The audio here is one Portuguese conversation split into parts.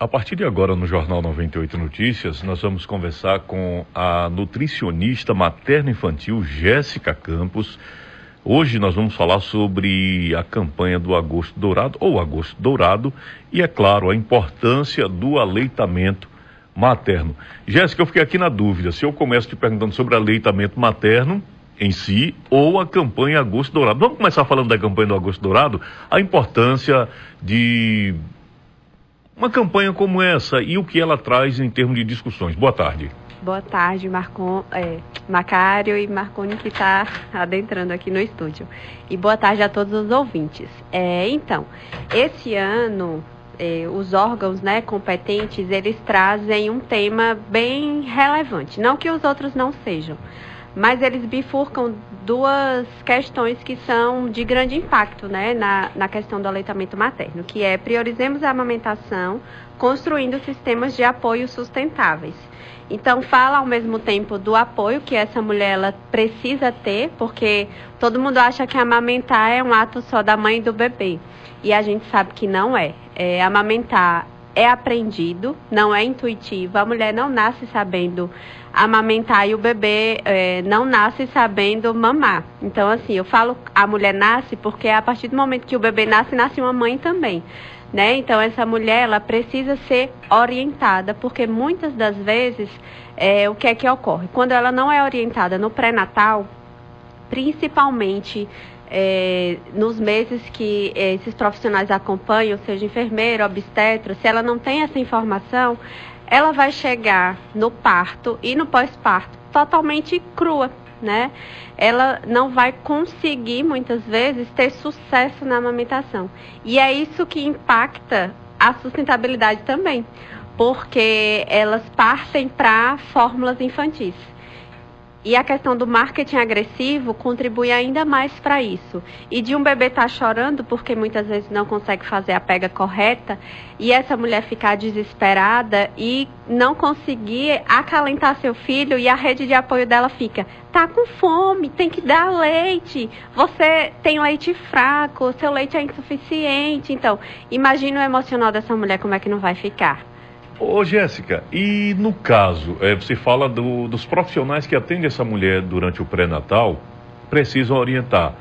A partir de agora, no Jornal 98 Notícias, nós vamos conversar com a nutricionista materno-infantil Jéssica Campos. Hoje nós vamos falar sobre a campanha do Agosto Dourado, ou Agosto Dourado, e, é claro, a importância do aleitamento materno. Jéssica, eu fiquei aqui na dúvida, se eu começo te perguntando sobre aleitamento materno em si, ou a campanha Agosto Dourado. Vamos começar falando da campanha do Agosto Dourado, a importância de uma campanha como essa e o que ela traz em termos de discussões. Boa tarde. Boa tarde, Macário e Marconi, que está adentrando aqui no estúdio. E boa tarde a todos os ouvintes. Então, esse ano, os órgãos, competentes, eles trazem um tema bem relevante. Não que os outros não sejam, mas eles bifurcam duas questões que são de grande impacto, na questão do aleitamento materno, que é priorizemos a amamentação, construindo sistemas de apoio sustentáveis. Então, fala ao mesmo tempo do apoio que essa mulher ela precisa ter, porque todo mundo acha que amamentar é um ato só da mãe e do bebê, e a gente sabe que não é. Amamentar é aprendido, não é intuitivo, a mulher não nasce sabendo amamentar e o bebê não nasce sabendo mamar. Então, assim, eu falo a mulher nasce porque a partir do momento que o bebê nasce, nasce uma mãe também, Então, essa mulher, ela precisa ser orientada, porque muitas das vezes, o que é que ocorre? Quando ela não é orientada no pré-natal, principalmente nos meses que esses profissionais acompanham, seja enfermeira, obstetra, se ela não tem essa informação, ela vai chegar no parto e no pós-parto totalmente crua, Ela não vai conseguir, muitas vezes, ter sucesso na amamentação. E é isso que impacta a sustentabilidade também, porque elas partem para fórmulas infantis. E a questão do marketing agressivo contribui ainda mais para isso. E de um bebê estar chorando porque muitas vezes não consegue fazer a pega correta e essa mulher ficar desesperada e não conseguir acalentar seu filho e a rede de apoio dela fica, tá com fome, tem que dar leite, você tem leite fraco, seu leite é insuficiente. Então, imagina o emocional dessa mulher como é que não vai ficar. Ô Jéssica, e no caso, você fala dos profissionais que atendem essa mulher durante o pré-natal, precisam orientar.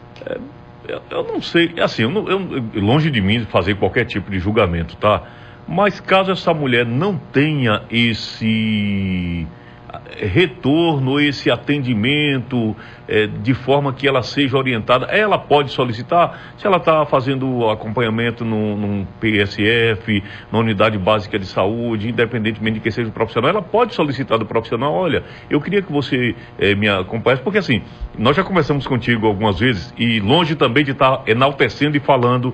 Eu não sei, assim, longe de mim fazer qualquer tipo de julgamento, tá? Mas caso essa mulher não tenha esse retorno, esse atendimento, de forma que ela seja orientada, ela pode solicitar, se ela está fazendo acompanhamento num PSF, na unidade básica de saúde, independentemente de que seja o profissional, ela pode solicitar do profissional, olha, eu queria que você me acompanhasse, porque assim, nós já conversamos contigo algumas vezes, e longe também de estar enaltecendo e falando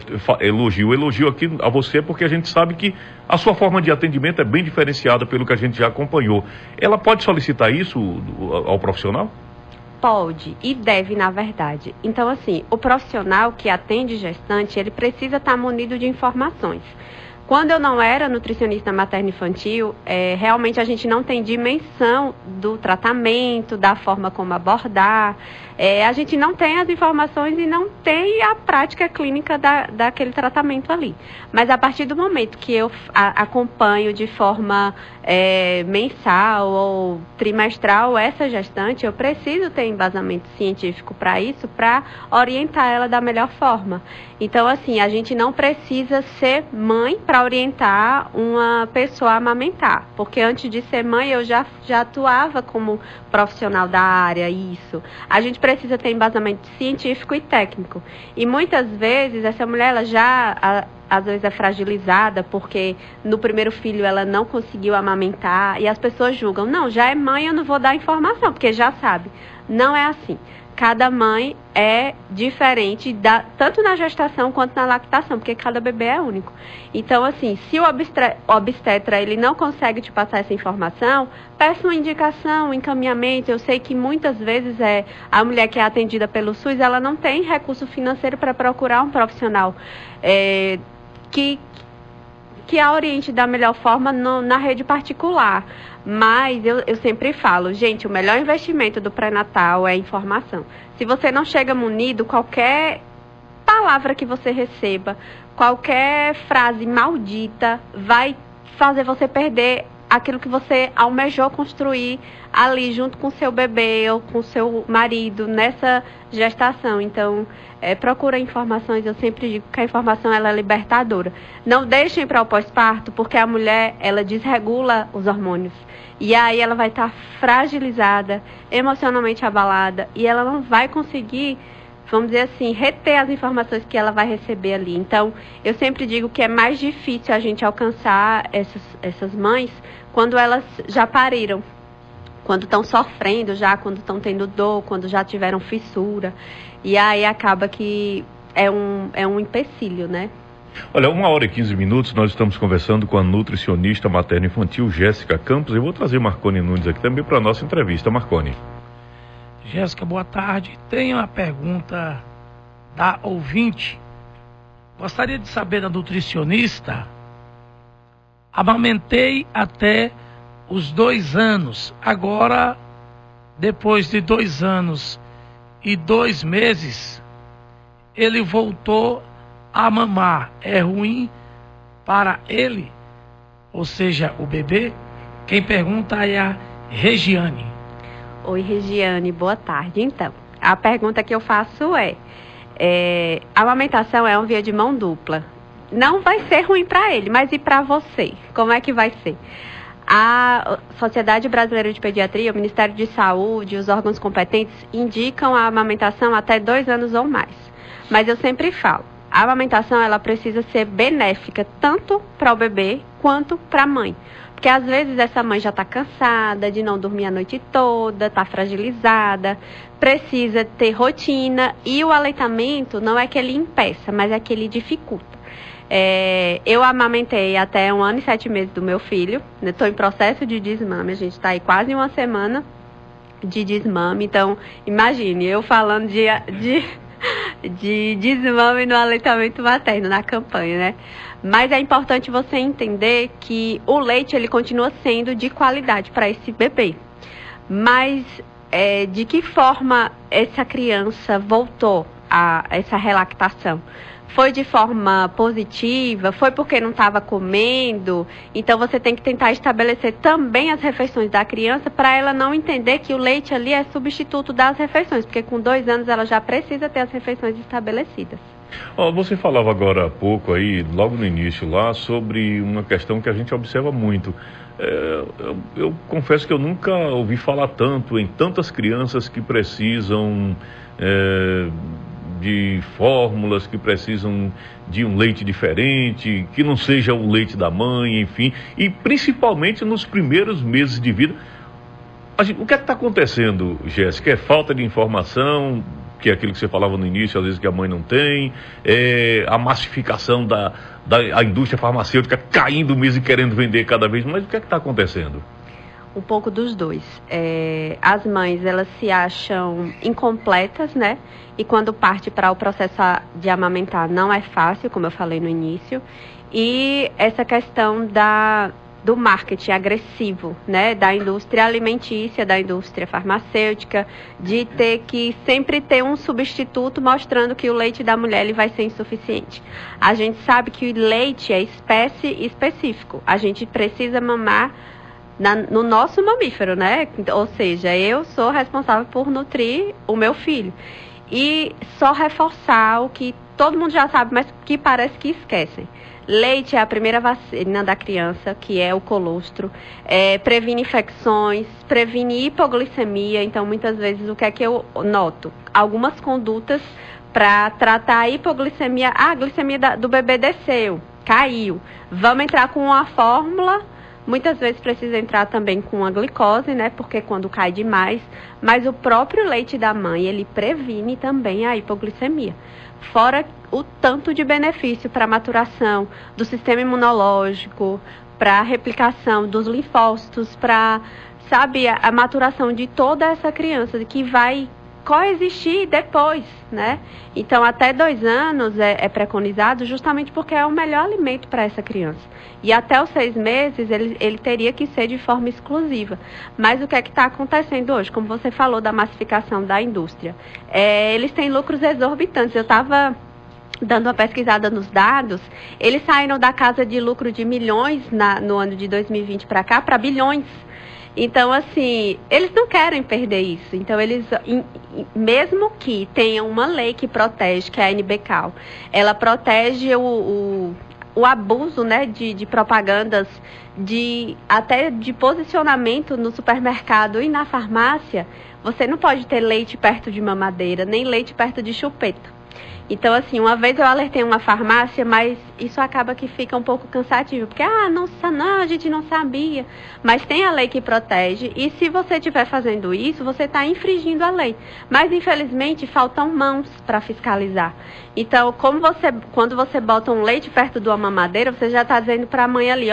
elogio aqui a você, porque a gente sabe que a sua forma de atendimento é bem diferenciada pelo que a gente já acompanhou. Ela pode solicitar isso ao profissional? Pode e deve, na verdade. Então, assim, o profissional que atende gestante, ele precisa estar munido de informações. Quando eu não era nutricionista materno-infantil, realmente a gente não tem dimensão do tratamento, da forma como abordar. A gente não tem as informações e não tem a prática clínica daquele tratamento ali. Mas a partir do momento que eu acompanho de forma mensal ou trimestral essa gestante, eu preciso ter embasamento científico para isso, para orientar ela da melhor forma. Então, assim, a gente não precisa ser mãe para orientar uma pessoa a amamentar, porque antes de ser mãe eu já atuava como profissional da área, isso. A gente precisa ter embasamento científico e técnico. E muitas vezes essa mulher, ela já às vezes é fragilizada, porque no primeiro filho ela não conseguiu amamentar, e as pessoas julgam, não, já é mãe, eu não vou dar informação, porque já sabe. Não é assim. Cada mãe é diferente, tanto na gestação quanto na lactação, porque cada bebê é único. Então, assim, se o obstetra ele não consegue te passar essa informação, peça uma indicação, um encaminhamento. Eu sei que muitas vezes a mulher que é atendida pelo SUS, ela não tem recurso financeiro para procurar um profissional que a oriente da melhor forma na rede particular. Mas eu sempre falo, gente, o melhor investimento do pré-natal é a informação. Se você não chega munido, qualquer palavra que você receba, qualquer frase maldita vai fazer você perder aquilo que você almejou construir ali junto com seu bebê ou com seu marido nessa gestação. Então, procura informações. Eu sempre digo que a informação ela é libertadora. Não deixem para o pós-parto, porque a mulher ela desregula os hormônios. E aí ela vai estar fragilizada, emocionalmente abalada, e ela não vai conseguir, vamos dizer assim, reter as informações que ela vai receber ali. Então, eu sempre digo que é mais difícil a gente alcançar essas mães quando elas já pariram, quando estão sofrendo já, quando estão tendo dor, quando já tiveram fissura. E aí acaba que é um empecilho, né? Olha, 1h15, nós estamos conversando com a nutricionista materno-infantil Jéssica Campos. Eu vou trazer Marcone Nunes aqui também para a nossa entrevista. Marcone. Jéssica, boa tarde. Tenho uma pergunta da ouvinte. Gostaria de saber da nutricionista. Amamentei até os 2 anos. Agora, depois de 2 anos e 2 meses, ele voltou a mamar. É ruim para ele? Ou seja, o bebê? Quem pergunta é a Regiane. Oi, Regiane, boa tarde. Então, a pergunta que eu faço a amamentação é uma via de mão dupla. Não vai ser ruim para ele, mas e para você? Como é que vai ser? A Sociedade Brasileira de Pediatria, o Ministério de Saúde, os órgãos competentes indicam a amamentação até 2 anos ou mais. Mas eu sempre falo, a amamentação ela precisa ser benéfica tanto para o bebê quanto para a mãe. Porque às vezes essa mãe já está cansada de não dormir a noite toda, está fragilizada, precisa ter rotina, e o aleitamento não é que ele impeça, mas é que ele dificulta. Eu amamentei até 1 ano e 7 meses do meu filho, estou em processo de desmame, a gente está aí quase 1 semana de desmame, então imagine, eu falando de desmame no aleitamento materno, na campanha, né? Mas é importante você entender que o leite ele continua sendo de qualidade para esse bebê. Mas de que forma essa criança voltou a essa relactação? Foi de forma positiva? Foi porque não estava comendo? Então você tem que tentar estabelecer também as refeições da criança para ela não entender que o leite ali é substituto das refeições, porque com 2 anos ela já precisa ter as refeições estabelecidas. Você falava agora há pouco aí, logo no início lá, sobre uma questão que a gente observa muito. Eu confesso que eu nunca ouvi falar tanto em tantas crianças que precisam de fórmulas, que precisam de um leite diferente, que não seja o leite da mãe, enfim, e principalmente nos primeiros meses de vida. O que é que está acontecendo, Jéssica? É falta de informação, que é aquilo que você falava no início, às vezes que a mãe não tem, a massificação da indústria farmacêutica caindo mesmo e querendo vender cada vez mais. O que é que está acontecendo? Um pouco dos dois. As mães, elas se acham incompletas, né? E quando parte para o processo de amamentar não é fácil, como eu falei no início. E essa questão do marketing agressivo, né? Da indústria alimentícia, da indústria farmacêutica, de ter que sempre ter um substituto mostrando que o leite da mulher ele vai ser insuficiente. A gente sabe que o leite é espécie específico. A gente precisa mamar no nosso mamífero, né? Ou seja, eu sou responsável por nutrir o meu filho. E só reforçar o que todo mundo já sabe, mas que parece que esquecem. Leite é a primeira vacina da criança, que é o colostro. Previne infecções, previne hipoglicemia. Então, muitas vezes, o que é que eu noto? Algumas condutas para tratar a hipoglicemia. A glicemia do bebê desceu, caiu. Vamos entrar com uma fórmula. Muitas vezes precisa entrar também com a glicose, né? Porque quando cai demais. Mas o próprio leite da mãe, ele previne também a hipoglicemia. Fora o tanto de benefício para a maturação do sistema imunológico, para a replicação dos linfócitos, para, a maturação de toda essa criança que vai coexistir depois, né? Então, até 2 anos é preconizado justamente porque é o melhor alimento para essa criança. E até os 6 meses, ele teria que ser de forma exclusiva. Mas o que é que está acontecendo hoje? Como você falou da massificação da indústria. Eles têm lucros exorbitantes. Eu estava dando uma pesquisada nos dados, eles saíram da casa de lucro de milhões no ano de 2020 para cá, para bilhões. Então, assim, eles não querem perder isso. Então, eles, mesmo que tenham uma lei que protege, que é a NBCAL, ela protege o abuso, né, de propagandas, até de posicionamento no supermercado e na farmácia. Você não pode ter leite perto de mamadeira, nem leite perto de chupeta. Então, assim, uma vez eu alertei uma farmácia, mas isso acaba que fica um pouco cansativo, porque, não, a gente não sabia. Mas tem a lei que protege, e se você estiver fazendo isso, você está infringindo a lei. Mas, infelizmente, faltam mãos para fiscalizar. Então, quando você bota um leite perto de uma mamadeira, você já está dizendo para a mãe ali,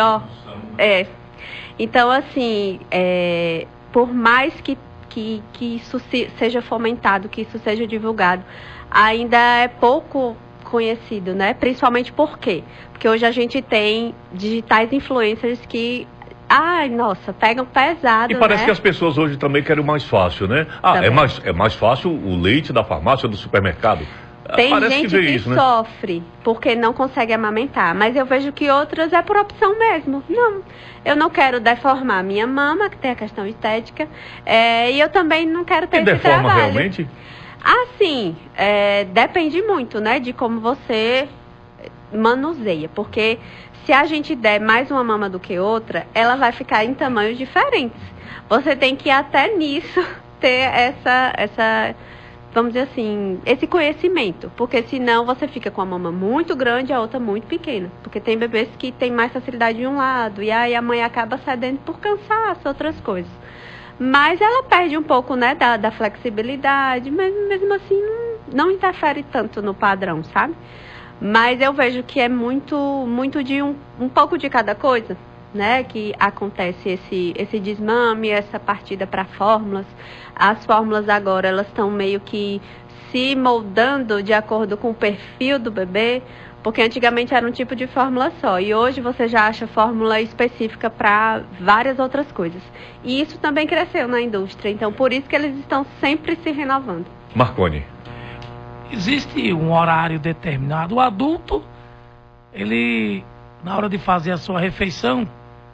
Então, assim, por mais que isso seja fomentado, que isso seja divulgado, ainda é pouco conhecido, né? Principalmente por quê? Porque hoje a gente tem digitais influencers que, pegam pesado, E parece né? que as pessoas hoje também querem o mais fácil, né? É mais fácil o leite da farmácia ou do supermercado. Tem Parece gente que, vê que isso, né? sofre porque não consegue amamentar, mas eu vejo que outras é por opção mesmo. Não, eu não quero deformar minha mama, que tem a questão estética, e eu também não quero ter E esse deforma trabalho. realmente? Sim, depende muito, né, de como você manuseia, porque se a gente der mais uma mama do que outra, ela vai ficar em tamanhos diferentes. Você tem que até nisso ter essa vamos dizer assim, esse conhecimento, porque senão você fica com a mama muito grande e a outra muito pequena, porque tem bebês que têm mais facilidade de um lado, e aí a mãe acaba cedendo por cansaço, outras coisas. Mas ela perde um pouco, né, da flexibilidade, mas mesmo assim não interfere tanto no padrão, sabe? Mas eu vejo que é muito de um pouco de cada coisa, né, que acontece esse desmame, essa partida para fórmulas. As fórmulas agora, elas estão meio que se moldando de acordo com o perfil do bebê, porque antigamente era um tipo de fórmula só, e hoje você já acha fórmula específica para várias outras coisas. E isso também cresceu na indústria, então por isso que eles estão sempre se renovando. Marconi. Existe um horário determinado. O adulto, ele, na hora de fazer a sua refeição,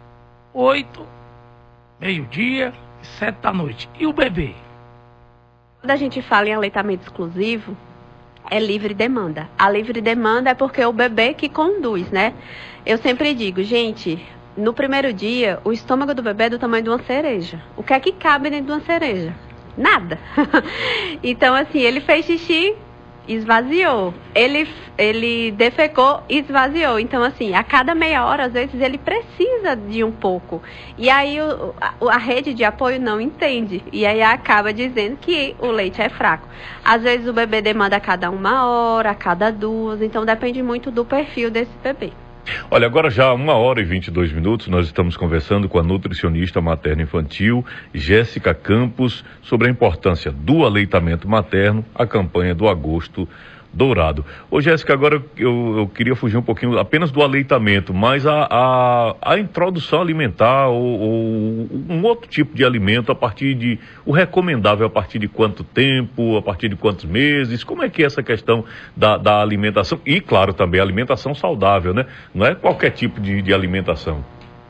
8, meio-dia, 7 da noite. E o bebê? Quando a gente fala em aleitamento exclusivo, é livre demanda. A livre demanda é porque é o bebê que conduz, né? Eu sempre digo, gente, no primeiro dia, o estômago do bebê é do tamanho de uma cereja. O que é que cabe dentro de uma cereja? Nada. Então, assim, ele fez xixi, esvaziou. Ele defecou, esvaziou. Então, assim, a cada meia hora, às vezes, ele precisa de um pouco. E aí, a rede de apoio não entende. E aí, acaba dizendo que o leite é fraco. Às vezes, o bebê demanda a cada 1 hora, a cada 2. Então, depende muito do perfil desse bebê. Olha, agora já 1h22, nós estamos conversando com a nutricionista materno-infantil Jéssica Campos sobre a importância do aleitamento materno, a campanha do Agosto Dourado. Ô Jéssica, agora eu queria fugir um pouquinho apenas do aleitamento, mas a introdução alimentar ou um outro tipo de alimento o recomendável a partir de quanto tempo, a partir de quantos meses, como é que é essa questão da alimentação e, claro, também a alimentação saudável, né? Não é qualquer tipo de alimentação.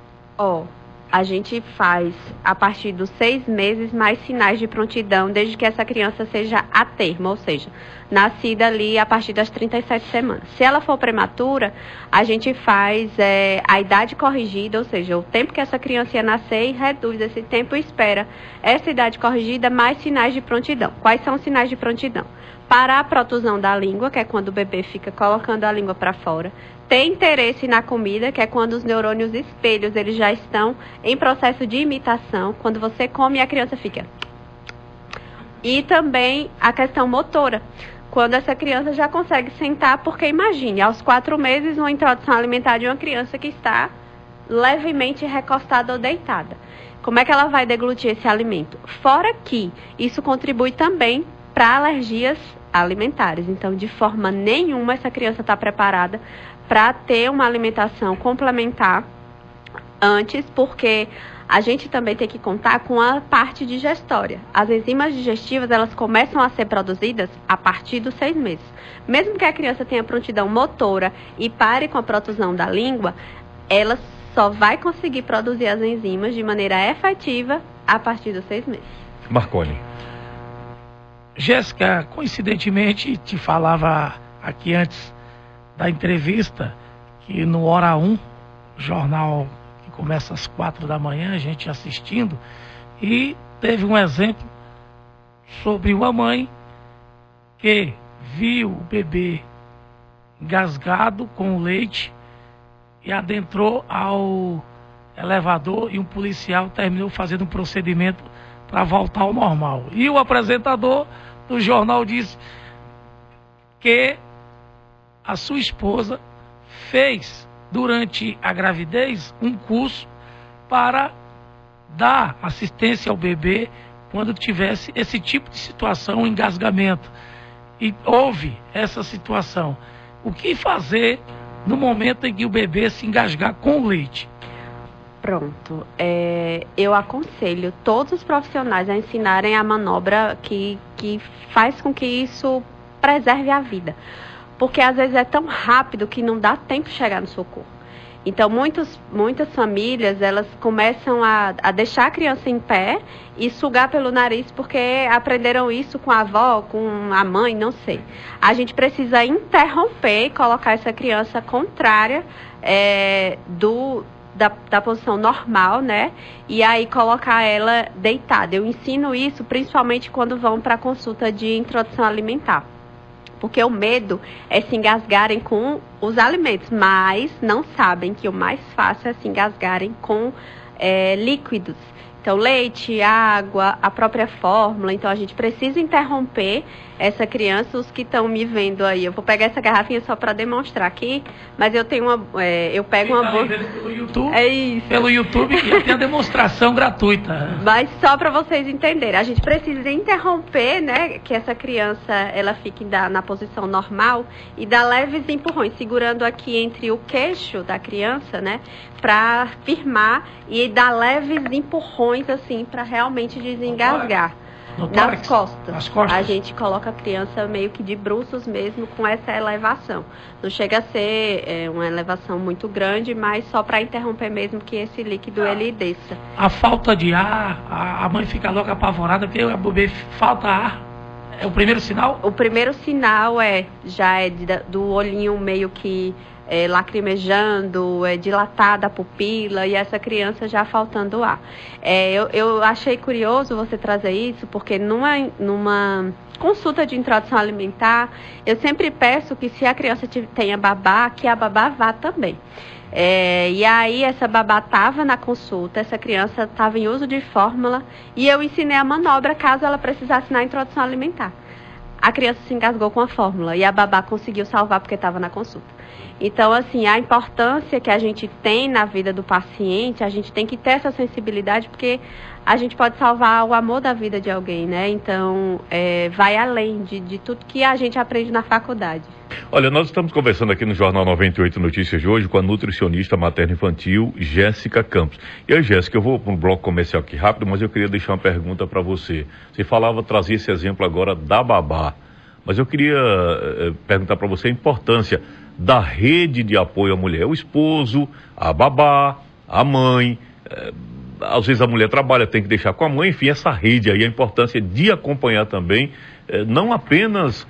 A gente faz a partir dos 6 meses mais sinais de prontidão, desde que essa criança seja a termo, ou seja, nascida ali a partir das 37 semanas. Se ela for prematura, a gente faz a idade corrigida, ou seja, o tempo que essa criança ia nascer e reduz esse tempo e espera essa idade corrigida mais sinais de prontidão. Quais são os sinais de prontidão? Parar a protusão da língua, que é quando o bebê fica colocando a língua para fora. Ter interesse na comida, que é quando os neurônios espelhos eles já estão em processo de imitação. Quando você come, a criança fica. E também a questão motora. Quando essa criança já consegue sentar, porque imagine, aos 4 meses, uma introdução alimentar de uma criança que está levemente recostada ou deitada. Como é que ela vai deglutir esse alimento? Fora que isso contribui também para alergias alimentares. Então, de forma nenhuma, essa criança está preparada para ter uma alimentação complementar antes, porque a gente também tem que contar com a parte digestória. As enzimas digestivas, elas começam a ser produzidas a partir dos 6 meses. Mesmo que a criança tenha prontidão motora e pare com a protusão da língua, ela só vai conseguir produzir as enzimas de maneira efetiva a partir dos 6 meses. Marconi. Jéssica, coincidentemente, te falava aqui antes da entrevista que no Hora 1, jornal que começa às 4 da manhã, a gente assistindo, e teve um exemplo sobre uma mãe que viu o bebê engasgado com o leite e adentrou ao elevador e um policial terminou fazendo um procedimento para voltar ao normal. E o apresentador do jornal disse que a sua esposa fez, durante a gravidez, um curso para dar assistência ao bebê quando tivesse esse tipo de situação, engasgamento. E houve essa situação. O que fazer no momento em que o bebê se engasgar com o leite? Pronto. Eu aconselho todos os profissionais a ensinarem a manobra que faz com que isso preserve a vida. Porque às vezes é tão rápido que não dá tempo de chegar no socorro. Então, muitas famílias, elas começam a deixar a criança em pé e sugar pelo nariz, porque aprenderam isso com a avó, com a mãe, não sei. A gente precisa interromper e colocar essa criança contrária da posição normal, né? E aí colocar ela deitada. Eu ensino isso principalmente quando vão para a consulta de introdução alimentar. Porque o medo é se engasgarem com os alimentos, mas não sabem que o mais fácil é se engasgarem com líquidos. Então, leite, água, a própria fórmula. Então, a gente precisa interromper essa criança. Os que estão me vendo aí, eu vou pegar essa garrafinha só para demonstrar aqui, mas eu tenho eu pego uma bolsa. Pelo YouTube, é isso. Pelo YouTube e tem a demonstração gratuita. Mas só para vocês entenderem, a gente precisa interromper, né, que essa criança ela fique na posição normal e dar leves empurrões, segurando aqui entre o queixo da criança, né, para firmar e dar leves empurrões assim para realmente desengasgar. Nas costas. A gente coloca a criança meio que de bruços mesmo com essa elevação. Não chega a ser uma elevação muito grande, mas só para interromper mesmo que esse líquido ele desça. A falta de ar, a mãe fica louca apavorada porque o bebê falta ar. É o primeiro sinal? O primeiro sinal já é do olhinho meio que lacrimejando, dilatada a pupila e essa criança já faltando ar. Eu achei curioso você trazer isso, porque numa consulta de introdução alimentar, eu sempre peço que se a criança tenha babá, que a babá vá também. E aí essa babá estava na consulta, essa criança estava em uso de fórmula e eu ensinei a manobra caso ela precisasse na introdução alimentar. A criança se engasgou com a fórmula e a babá conseguiu salvar porque estava na consulta. Então, assim, a importância que a gente tem na vida do paciente, a gente tem que ter essa sensibilidade, porque a gente pode salvar o amor da vida de alguém, né? Então, vai além de tudo que a gente aprende na faculdade. Olha, nós estamos conversando aqui no Jornal 98 Notícias de hoje com a nutricionista materno-infantil Jéssica Campos. E aí, Jéssica, eu vou para um bloco comercial aqui rápido, mas eu queria deixar uma pergunta para você. Você trazia esse exemplo agora da babá, mas eu queria perguntar para você a importância da rede de apoio à mulher, o esposo, a babá, a mãe, às vezes a mulher trabalha, tem que deixar com a mãe, enfim, essa rede aí, a importância de acompanhar também, não apenas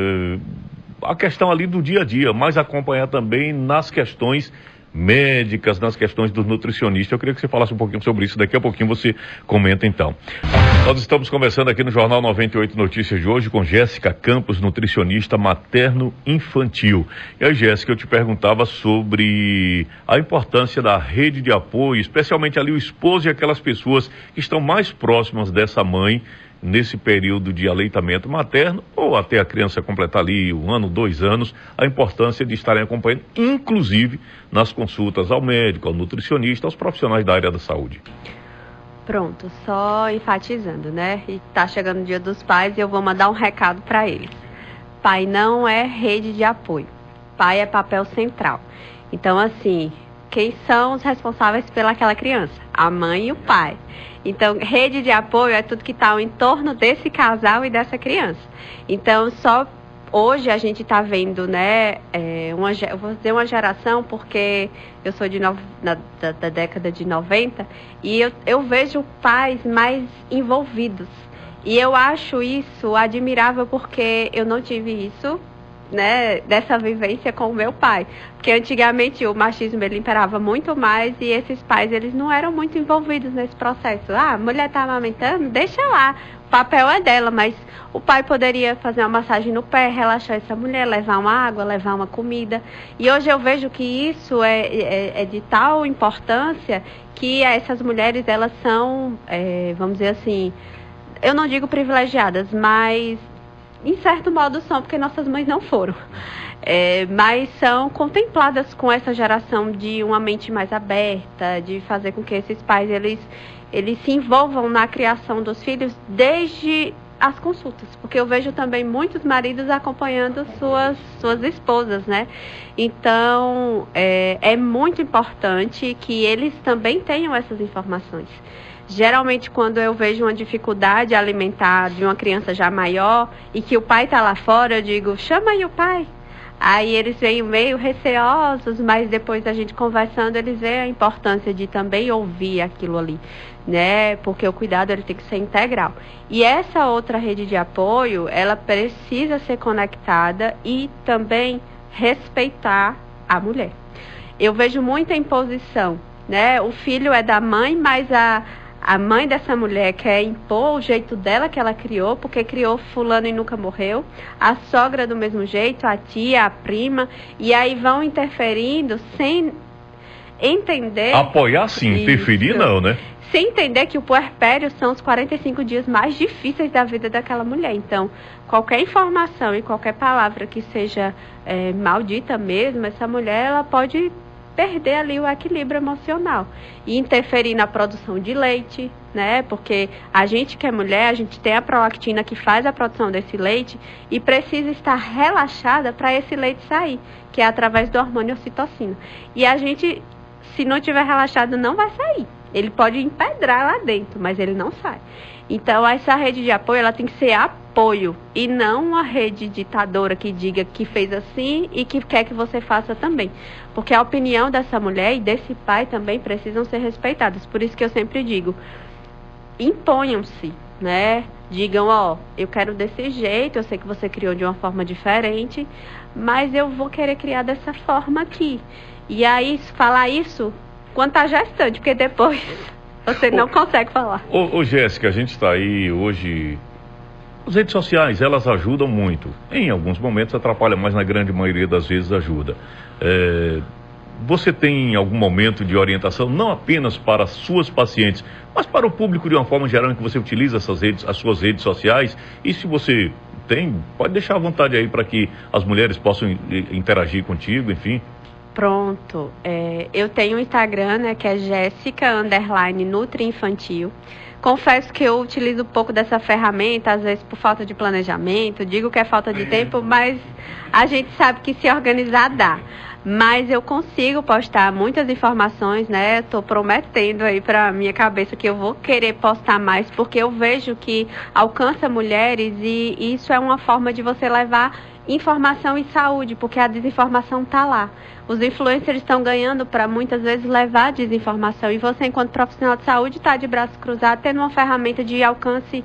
a questão ali do dia a dia, mas acompanhar também nas questões médicas, nas questões dos nutricionistas. Eu queria que você falasse um pouquinho sobre isso, daqui a pouquinho você comenta então. Nós estamos conversando aqui no Jornal 98 Notícias de hoje com Jéssica Campos, nutricionista materno-infantil. E aí, Jéssica, eu te perguntava sobre a importância da rede de apoio, especialmente ali o esposo e aquelas pessoas que estão mais próximas dessa mãe nesse período de aleitamento materno, ou até a criança completar ali 1 ano, 2 anos, a importância de estarem acompanhando, inclusive nas consultas ao médico, ao nutricionista, aos profissionais da área da saúde. Pronto, só enfatizando, né? E tá chegando o Dia dos Pais e eu vou mandar um recado para eles. Pai não é rede de apoio. Pai é papel central. Então, assim, quem são os responsáveis pelaquela criança? A mãe e o pai. Então, rede de apoio é tudo que está ao entorno desse casal e dessa criança. Então, só hoje a gente está vendo, né, eu vou dizer uma geração, porque eu sou da década de 90, e eu vejo pais mais envolvidos. E eu acho isso admirável, porque eu não tive isso, né, dessa vivência com o meu pai. Porque antigamente o machismo ele imperava muito mais e esses pais eles não eram muito envolvidos nesse processo. Ah, a mulher está amamentando? Deixa lá, o papel é dela, mas o pai poderia fazer uma massagem no pé, relaxar essa mulher, levar uma água, levar uma comida. E hoje eu vejo que isso é de tal importância que essas mulheres elas são, vamos dizer assim, eu não digo privilegiadas, mas em certo modo são, porque nossas mães não foram. Mas são contempladas com essa geração de uma mente mais aberta, de fazer com que esses pais eles se envolvam na criação dos filhos desde as consultas. Porque eu vejo também muitos maridos acompanhando suas esposas, né? Então, é muito importante que eles também tenham essas informações. Geralmente, quando eu vejo uma dificuldade alimentar de uma criança já maior e que o pai está lá fora, eu digo, chama aí o pai. Aí eles vêm meio receosos, mas depois a gente conversando, eles veem a importância de também ouvir aquilo ali, né? Porque o cuidado ele tem que ser integral. E essa outra rede de apoio, ela precisa ser conectada e também respeitar a mulher. Eu vejo muita imposição, né? O filho é da mãe, mas a mãe dessa mulher quer impor o jeito dela que ela criou, porque criou fulano e nunca morreu. A sogra do mesmo jeito, a tia, a prima. E aí vão interferindo sem entender... Apoiar sim, interferir não, né? Sem entender que o puerpério são os 45 dias mais difíceis da vida daquela mulher. Então, qualquer informação e qualquer palavra que seja maldita mesmo, essa mulher ela pode perder ali o equilíbrio emocional e interferir na produção de leite, né? Porque a gente que é mulher, a gente tem a prolactina que faz a produção desse leite e precisa estar relaxada para esse leite sair, que é através do hormônio ocitocina. E a gente, se não tiver relaxado, não vai sair. Ele pode empedrar lá dentro, mas ele não sai. Então, essa rede de apoio, ela tem que ser apoio e não uma rede ditadora que diga que fez assim e que quer que você faça também. Porque a opinião dessa mulher e desse pai também precisam ser respeitadas. Por isso que eu sempre digo, imponham-se, né? Digam, ó, eu quero desse jeito, eu sei que você criou de uma forma diferente, mas eu vou querer criar dessa forma aqui. E aí, falar isso quando tá gestante, porque depois você não consegue falar. Ô Jéssica, a gente está aí hoje... As redes sociais, elas ajudam muito. Em alguns momentos atrapalham, mas na grande maioria das vezes ajuda. Você tem algum momento de orientação, não apenas para as suas pacientes, mas para o público de uma forma geral, em que você utiliza as suas redes sociais? E se você tem, pode deixar à vontade aí para que as mulheres possam interagir contigo, enfim. Pronto. Eu tenho um Instagram, né, que é Jéssica_Nutri-Infantil. Confesso que eu utilizo pouco dessa ferramenta, às vezes por falta de planejamento, digo que é falta de tempo, mas a gente sabe que se organizar dá. Mas eu consigo postar muitas informações, né? Estou prometendo aí para minha cabeça que eu vou querer postar mais, porque eu vejo que alcança mulheres e isso é uma forma de você levar informação e saúde, porque a desinformação está lá. Os influencers estão ganhando para muitas vezes levar desinformação e você, enquanto profissional de saúde, está de braço cruzado tendo uma ferramenta de alcance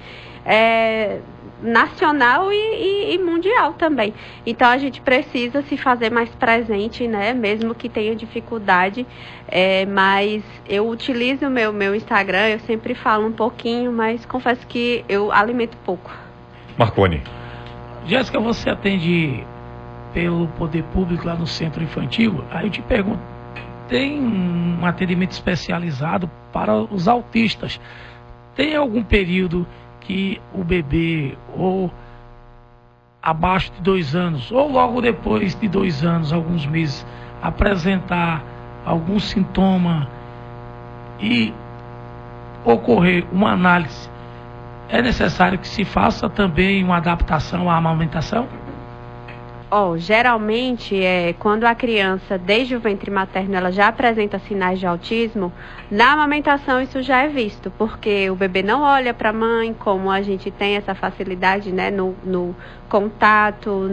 nacional e mundial também. Então a gente precisa se fazer mais presente, né? Mesmo que tenha dificuldade, mas eu utilizo o meu Instagram, eu sempre falo um pouquinho, mas confesso que eu alimento pouco. Marconi. Jéssica, você atende pelo poder público lá no centro infantil? Aí eu te pergunto, tem um atendimento especializado para os autistas? Tem algum período que o bebê, ou abaixo de 2 anos, ou logo depois de 2 anos, alguns meses, apresentar algum sintoma e ocorrer uma análise, é necessário que se faça também uma adaptação à amamentação? Geralmente, quando a criança, desde o ventre materno, ela já apresenta sinais de autismo, na amamentação isso já é visto, porque o bebê não olha para a mãe, como a gente tem essa facilidade, né, no contato,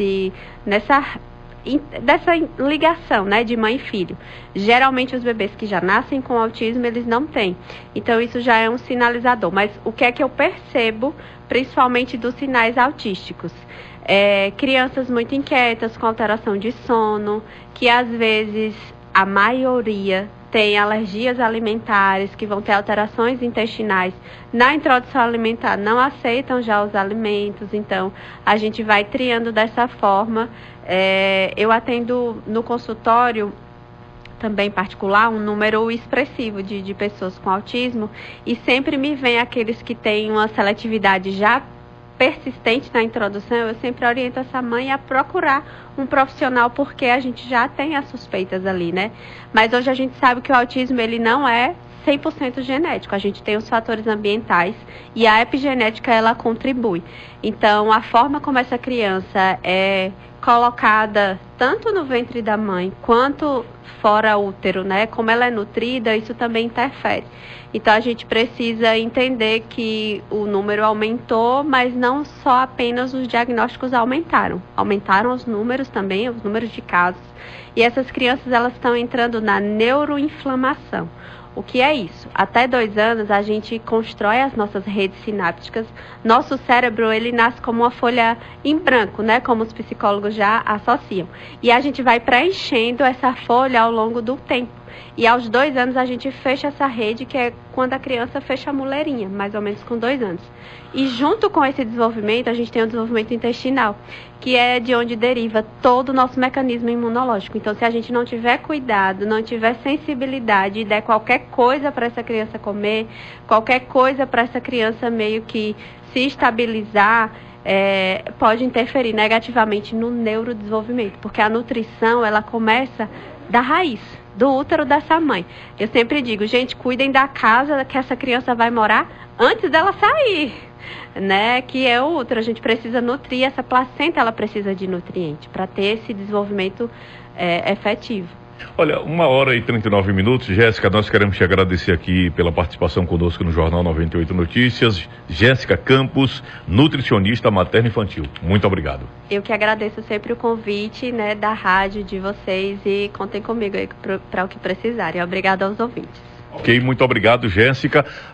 dessa ligação, né, de mãe e filho. Geralmente os bebês que já nascem com autismo, eles não têm. Então isso já é um sinalizador. Mas o que é que eu percebo, principalmente dos sinais autísticos? Crianças muito inquietas, com alteração de sono, que às vezes a maioria tem alergias alimentares, que vão ter alterações intestinais. Na introdução alimentar não aceitam já os alimentos, então a gente vai triando dessa forma. Eu atendo no consultório, também particular, um número expressivo de pessoas com autismo, e sempre me vem aqueles que têm uma seletividade já persistente na introdução. Eu sempre oriento essa mãe a procurar um profissional, porque a gente já tem as suspeitas ali, né? Mas hoje a gente sabe que o autismo, ele não é 100% genético. A gente tem os fatores ambientais e a epigenética, ela contribui. Então, a forma como essa criança é colocada tanto no ventre da mãe quanto fora útero, né? Como ela é nutrida, isso também interfere. Então a gente precisa entender que o número aumentou, mas não só apenas os diagnósticos aumentaram. Aumentaram os números também, os números de casos. E essas crianças, elas estão entrando na neuroinflamação. O que é isso? Até 2 anos a gente constrói as nossas redes sinápticas. Nosso cérebro, ele nasce como uma folha em branco, né? Como os psicólogos já associam. E a gente vai preenchendo essa folha ao longo do tempo. E aos 2 anos a gente fecha essa rede, que é quando a criança fecha a muleirinha, mais ou menos com 2 anos. E junto com esse desenvolvimento, a gente tem o desenvolvimento intestinal, que é de onde deriva todo o nosso mecanismo imunológico. Então, se a gente não tiver cuidado, não tiver sensibilidade e der qualquer coisa para essa criança comer, qualquer coisa para essa criança meio que se estabilizar, pode interferir negativamente no neurodesenvolvimento, porque a nutrição, ela começa da raiz, do útero dessa mãe. Eu sempre digo, gente, cuidem da casa que essa criança vai morar antes dela sair, né? Que é o útero. A gente precisa nutrir, essa placenta, ela precisa de nutriente para ter esse desenvolvimento efetivo. Olha, 1h39. Jéssica, nós queremos te agradecer aqui pela participação conosco no Jornal 98 Notícias. Jéssica Campos, nutricionista materno-infantil. Muito obrigado. Eu que agradeço sempre o convite, né, da rádio, de vocês, e contem comigo aí para o que precisarem. Obrigada aos ouvintes. Ok, muito obrigado, Jéssica.